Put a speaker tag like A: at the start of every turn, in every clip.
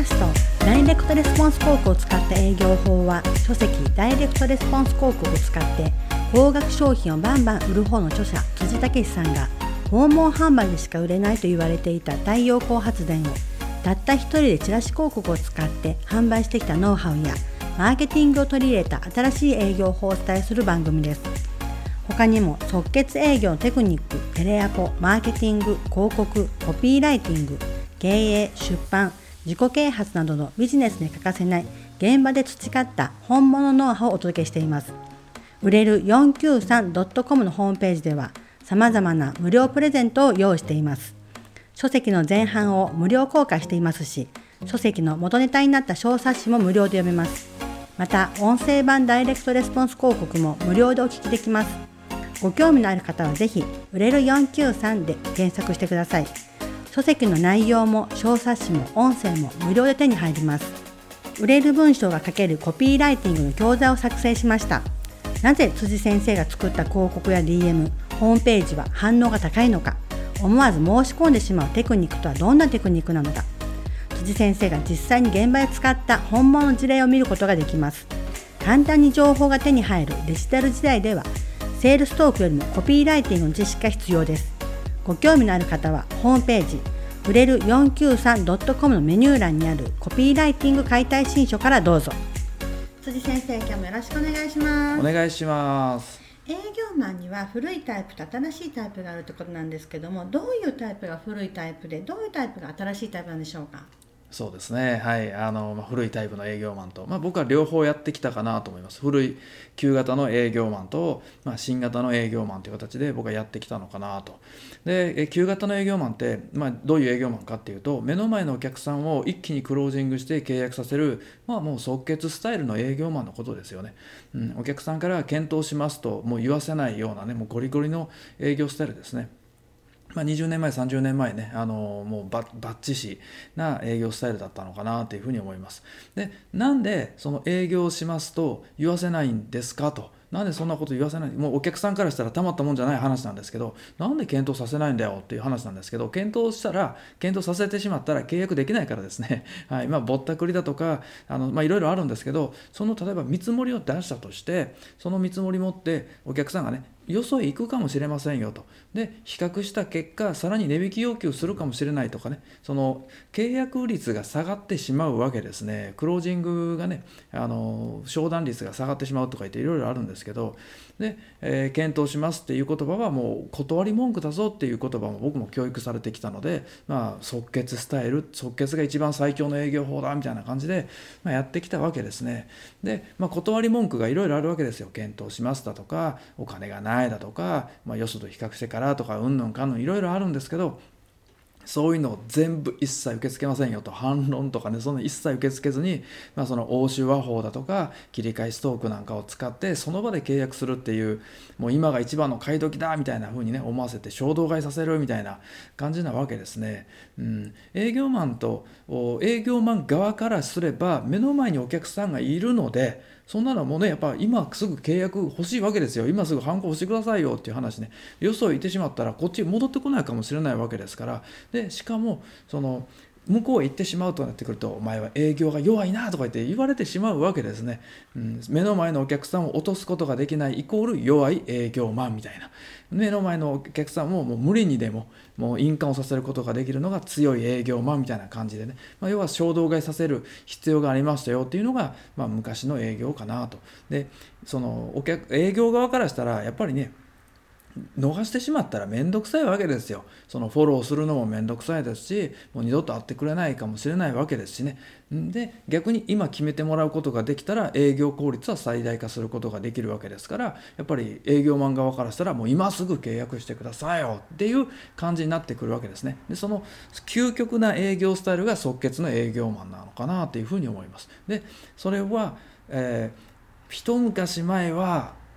A: ャストダイレクトレスポンス広告を使った営業法は、書籍ダイレクトレスポンス広告を使って高額商品をバンバン売る方の著者辻武さんが、訪問販売でしか売れないと言われていた太陽光発電をたった一人でチラシ広告を使って販売してきたノウハウやマーケティングを取り入れた新しい営業法をお伝えする番組です。他にも即決営業のテクニック、テレアポ、マーケティング、広告、コピーライティング、経営、出版、自己啓発などのビジネスに欠かせない現場で培った本物ノウハウをお届けしています。売れる 493.com のホームページでは様々な無料プレゼントを用意しています。書籍の前半を無料公開していますし、書籍の元ネタになった小冊子も無料で読めます。また音声版ダイレクトレスポンス広告も無料でお聞きできます。ご興味のある方はぜひ売れる493で検索してください。書籍の内容も小冊子も音声も無料で手に入ります。売れる文章が書けるコピーライティングの教材を作成しました。なぜ辻先生が作った広告や DM、ホームページは反応が高いのか、思わず申し込んでしまうテクニックとはどんなテクニックなのか、辻先生が実際に現場で使った本物の事例を見ることができます。簡単に情報が手に入るデジタル時代では、セールストークよりもコピーライティングの知識が必要です。ご興味のある方はホームページ売れる 493.com のメニュー欄にあるコピーライティング解体新書からどうぞ。辻先生、今日もよろしくお願いします。
B: お願いします。
A: 営業マンには古いタイプと新しいタイプがあるということなんですけども、どういうタイプが古いタイプで、どういうタイプが新しいタイプなんでしょうか。
B: そうですね、はい、古いタイプの営業マンと、僕は両方やってきたかなと思います。古い旧型の営業マンと、新型の営業マンという形で僕はやってきたのかなと。で、旧型の営業マンって、どういう営業マンかっていうと、目の前のお客さんを一気にクロージングして契約させる、もう即決スタイルの営業マンのことですよね。お客さんから検討しますともう言わせないようなね、もうゴリゴリの営業スタイルですね。20年前30年前ね、もうバッチシな営業スタイルだったのかなというふうに思います。で、なんでその営業をしますと言わせないんですかと。なんでそんなこと言わせない、もうお客さんからしたらたまったもんじゃない話なんですけど、なんで検討させないんだよっていう話なんですけど、検討させてしまったら契約できないからですね。はい、ぼったくりだとかいろいろあるんですけど、その例えば見積もりを出したとして、その見積もり持ってお客さんがね、よそへ行くかもしれませんよと。で、比較した結果さらに値引き要求するかもしれないとかね、その契約率が下がってしまうわけですね。クロージングがね、商談率が下がってしまうとか言っていろいろあるんですけど、で、検討しますっていう言葉はもう断り文句だぞっていう言葉も僕も教育されてきたので、即決スタイル、即決が一番最強の営業法だみたいな感じで、やってきたわけですね。で、断り文句がいろいろあるわけですよ。検討しますだとか、お金がないだとか、よそと比較してからとか、うんぬんかんぬんいろいろあるんですけど、そういうのを全部一切受け付けませんよと、反論とかね、そんな一切受け付けずに、その欧州和法だとか切り替えストークなんかを使ってその場で契約するっていう、もう今が一番の買い時だみたいな風にね思わせて衝動買いさせるみたいな感じなわけですね。営業マン側からすれば目の前にお客さんがいるので、そんなのもね、やっぱ今すぐ契約欲しいわけですよ。今すぐハンコ押してくださいよっていう話ね。よそへ行ってしまったらこっちに戻ってこないかもしれないわけですから。で、しかもその向こうへ行ってしまうとなってくると、お前は営業が弱いなとか言われてしまうわけですね。目の前のお客さんを落とすことができないイコール弱い営業マンみたいな。目の前のお客さんをもう無理にでももう印鑑をさせることができるのが強い営業マンみたいな感じでね、要は衝動買いさせる必要がありましたよっていうのが、昔の営業かなと。で、その営業側からしたらやっぱりね、逃してしまったらめんどくさいわけですよ。そのフォローするのもめんどくさいですし、もう二度と会ってくれないかもしれないわけですしね。で、逆に今決めてもらうことができたら営業効率は最大化することができるわけですから、やっぱり営業マン側からしたらもう今すぐ契約してくださいよっていう感じになってくるわけですね。で、その究極な営業スタイルが即決の営業マンなのかなというふうに思います。で、それは、一昔前は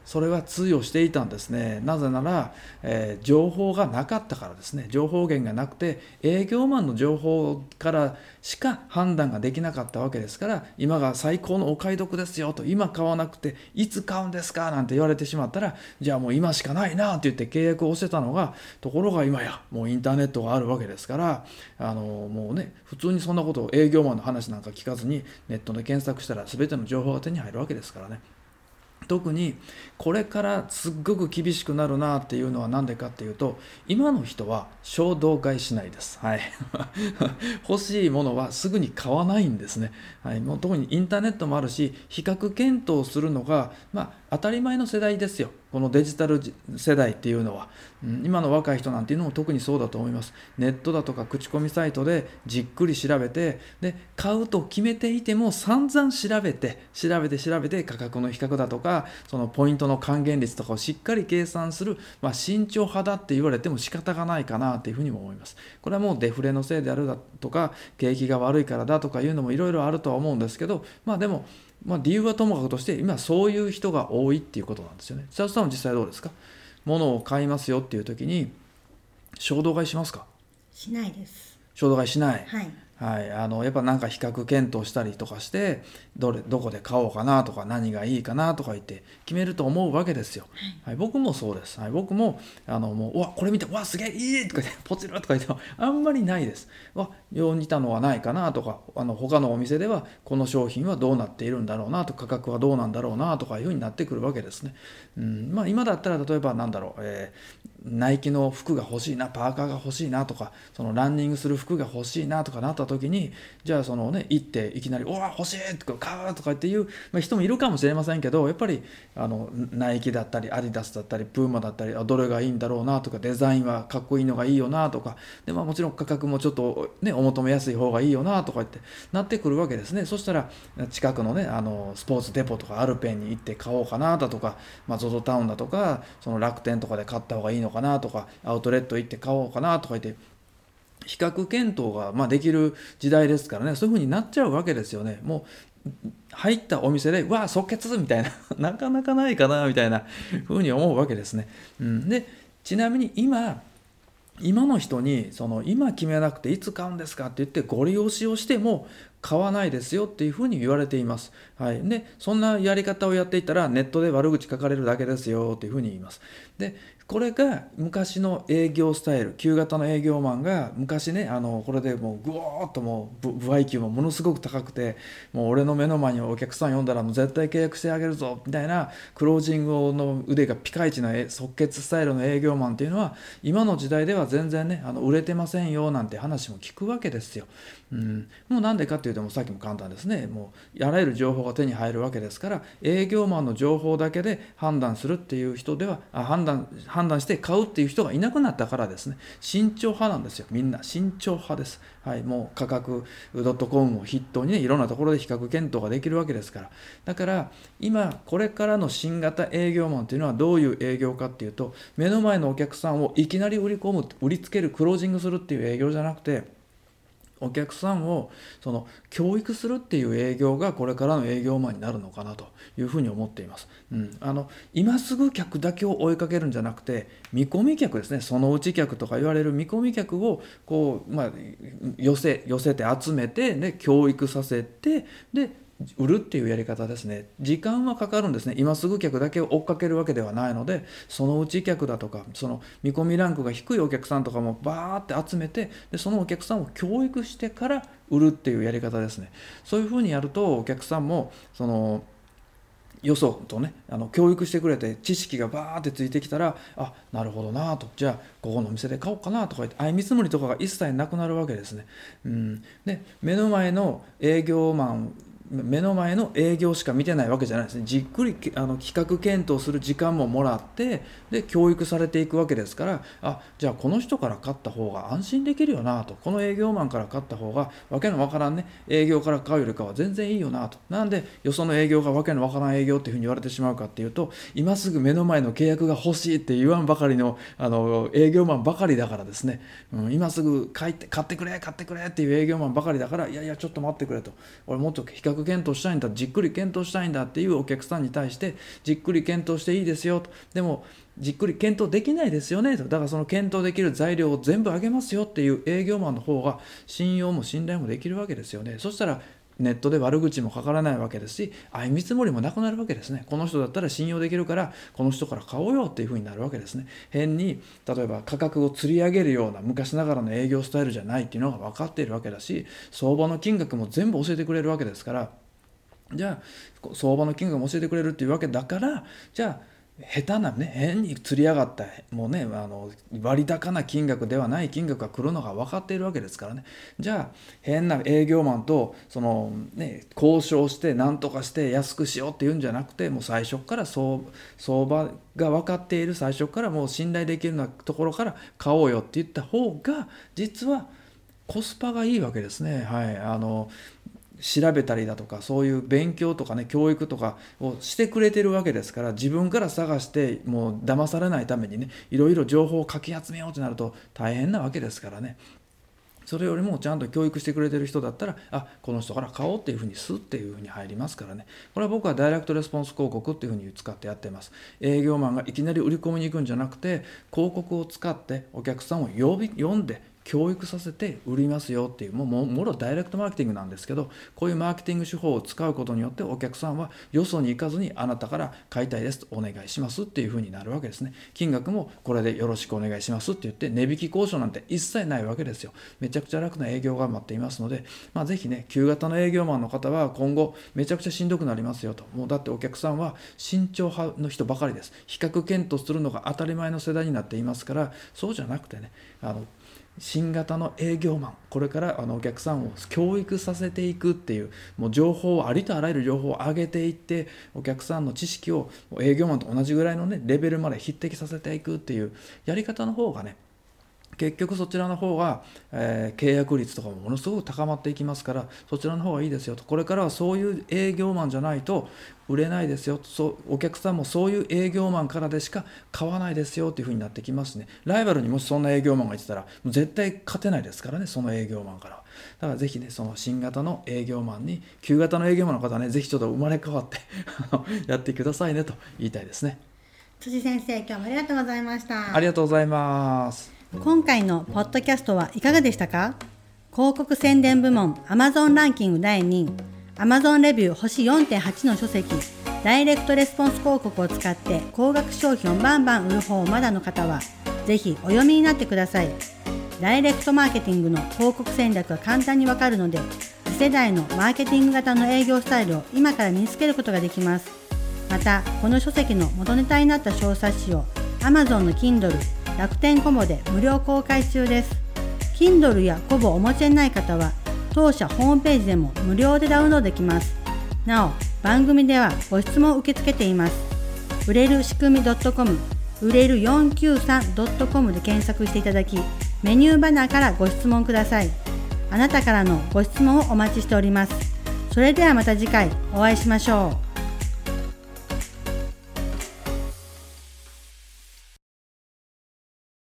B: それは通用していたんですね。なぜなら、情報がなかったからですね。情報源がなくて営業マンの情報からしか判断ができなかったわけですから、今が最高のお買い得ですよと、今買わなくていつ買うんですかなんて言われてしまったら、じゃあもう今しかないなって言って契約をしてたのが、ところが今やもうインターネットがあるわけですから、もうね、普通にそんなことを営業マンの話なんか聞かずにネットで検索したら全ての情報が手に入るわけですからね。特にこれからすっごく厳しくなるなっていうのは何でかっていうと、今の人は衝動買いしないです。はい、欲しいものはすぐに買わないんですね。はい、もう特にインターネットもあるし、比較検討するのが、当たり前の世代ですよ。このデジタル世代っていうのは、今の若い人なんていうのも特にそうだと思います。ネットだとか口コミサイトでじっくり調べて、で買うと決めていても散々調べて価格の比較だとか、そのポイントの還元率とかをしっかり計算する、慎重派だって言われても仕方がないかなというふうにも思います。これはもうデフレのせいであるだとか、景気が悪いからだとかいうのもいろいろあるとは思うんですけど、でも理由はともかくとして、今そういう人が多いっていうことなんですよね。千里さんは実際どうですか？物を買いますよっていう時に衝動買いしますか？
A: しないです。
B: 衝動買いしない。
A: はい。
B: はい、やっぱなんか比較検討したりとかして、どこで買おうかなとか、何がいいかなとか言って決めると思うわけですよ。はい、僕もそうです。はい、僕ももうこれ見てすげえいいとか言ってポチるとか言ってもあんまりないです。よう似たのはないかなとか、他のお店ではこの商品はどうなっているんだろうなと、価格はどうなんだろうなとかいうふうになってくるわけですね。今だったら例えばナイキの服が欲しいな、パーカーが欲しいなとか、そのランニングする服が欲しいなとかなった時に、じゃあ行っていきなり欲しいとか買うとかっていう、人もいるかもしれませんけど、やっぱりナイキだったりアディダスだったりプーマだったり、どれがいいんだろうなとか、デザインはかっこいいのがいいよなとかで、もちろん価格もちょっとねお求めやすい方がいいよなとかってなってくるわけですね。そしたら近くのねスポーツデポとかアルペンに行って買おうかなだとか、ZOZO タウンだとかその楽天とかで買った方がいいのかなとか、アウトレット行って買おうかなとか言って比較検討ができる時代ですからね。そういう風になっちゃうわけですよね。もう入ったお店で即決みたいななかなかないかなみたいな風に思うわけですね。でちなみに今の人に今決めなくていつ買うんですかって言ってご利用しをしても買わないですよっていうふうに言われています。はい、でそんなやり方をやっていたらネットで悪口書かれるだけですよっていうふうに言います。でこれが昔の営業スタイル、旧型の営業マンが昔ねこれでもうぐおーっともう歩合給もものすごく高くて、もう俺の目の前にお客さん呼んだらもう絶対契約してあげるぞみたいなクロージングの腕がピカイチな即決スタイルの営業マンっていうのは今の時代では全然ね売れてませんよなんて話も聞くわけですよ。もうなんでかっていうと、もうさっきも簡単ですね。もうあらゆる情報が手に入るわけですから、営業マンの情報だけで判断するっていう人では判断して買うっていう人がいなくなったからですね。慎重派なんですよ。みんな慎重派です。はい、もう価格 .com を筆頭にね、いろんなところで比較検討ができるわけですから。だから今これからの新型営業マンっていうのはどういう営業かっていうと、目の前のお客さんをいきなり売りつける、クロージングするっていう営業じゃなくて、お客さんを教育するっていう営業がこれからの営業マンになるのかなというふうに思っています。今すぐ客だけを追いかけるんじゃなくて、見込み客ですね、そのうち客とか言われる見込み客を寄せて集めて、で教育させて、で売るっていうやり方ですね。時間はかかるんですね。今すぐ客だけを追っかけるわけではないので、そのうち客だとか、その見込みランクが低いお客さんとかもバーって集めて、でそのお客さんを教育してから売るっていうやり方ですね。そういうふうにやるとお客さんもよそとね教育してくれて知識がバーってついてきたら、なるほどなと、じゃあここのお店で買おうかなとか言って相見積もりとかが一切なくなるわけですね。で目の前の営業しか見てないわけじゃないですね。じっくり企画検討する時間ももらって、で教育されていくわけですから、じゃあこの人から買った方が安心できるよなと、この営業マンから買った方がわけのわからんね営業から買うよりかは全然いいよなと。なんでよその営業がわけのわからん営業っていうふうに言われてしまうかっていうと、今すぐ目の前の契約が欲しいって言わんばかりの営業マンばかりだからですね。今すぐ買ってくれっていう営業マンばかりだから、いやいやちょっと待ってくれと、俺もっと比較較検討したいんだ、じっくり検討したいんだっていうお客さんに対してじっくり検討していいですよと、でもじっくり検討できないですよねと、だからその検討できる材料を全部あげますよっていう営業マンの方が信用も信頼もできるわけですよね。そしたらネットで悪口もかからないわけですし、相見積もりもなくなるわけですね。この人だったら信用できるからこの人から買おうよっていう風になるわけですね。変に例えば価格を釣り上げるような昔ながらの営業スタイルじゃないっていうのが分かっているわけだし、相場の金額も全部教えてくれるわけですから、じゃあ相場の金額も教えてくれるっていうわけだから、じゃあ下手なね、変に釣り上がったもうね、割高な金額ではない金額が来るのが分かっているわけですからね。じゃあ変な営業マンと交渉して何とかして安くしようっていうんじゃなくて、もう最初から相場が分かっている、最初からもう信頼できるようなところから買おうよって言った方が実はコスパがいいわけですね。はい、調べたりだとか、そういう勉強とかね、教育とかをしてくれてるわけですから、自分から探してもう騙されないためにね、いろいろ情報をかき集めようとなると大変なわけですからね。それよりもちゃんと教育してくれてる人だったら、この人から買おうっていうふうにスッっていうふうに入りますからね。これは僕はダイレクトレスポンス広告っていうふうに使ってやっています。営業マンがいきなり売り込みに行くんじゃなくて、広告を使ってお客さんを呼んで教育させて売りますよっていう、もろダイレクトマーケティングなんですけど、こういうマーケティング手法を使うことによってお客さんはよそに行かずに、あなたから買いたいですとお願いしますっていうふうになるわけですね。金額もこれでよろしくお願いしますって言って、値引き交渉なんて一切ないわけですよ。めちゃくちゃ楽な営業が待っていますので、ぜひね、旧型の営業マンの方は今後めちゃくちゃしんどくなりますよと。もうだってお客さんは慎重派の人ばかりです。比較検討するのが当たり前の世代になっていますから、そうじゃなくてね、新型の営業マン、これからお客さんを教育させていくっていう、もう情報をありとあらゆる情報を上げていって、お客さんの知識を営業マンと同じぐらいのねレベルまで匹敵させていくっていうやり方の方がね、結局そちらの方が、契約率とかもものすごく高まっていきますから、そちらの方がいいですよと。これからはそういう営業マンじゃないと売れないですよと。お客さんもそういう営業マンからでしか買わないですよというふうになってきますね。ライバルにもしそんな営業マンがいてたらもう絶対勝てないですからね、その営業マンからは。だからぜひね、その新型の営業マンに旧型の営業マンの方はね、ぜひちょっと生まれ変わってやってくださいねと言いたいですね。
A: 辻先生、今日もありがとうございました。
B: ありがとうございます。
A: 今回のポッドキャストはいかがでしたか？広告宣伝部門 Amazon ランキング第2位、 Amazon レビュー星 4.8 の書籍、ダイレクトレスポンス広告を使って高額商品をバンバン売る方まだの方はぜひお読みになってください。ダイレクトマーケティングの広告戦略が簡単にわかるので、次世代のマーケティング型の営業スタイルを今から身につけることができます。またこの書籍の元ネタになった小冊子を Amazon の Kindle、楽天コボで無料公開中です。 Kindle やコボをお持ちでない方は当社ホームページでも無料でダウンロードできます。なお番組ではご質問を受け付けています。売れる仕組み .com、 売れる 493.com で検索していただき、メニューバナーからご質問ください。あなたからのご質問をお待ちしております。それではまた次回お会いしましょう。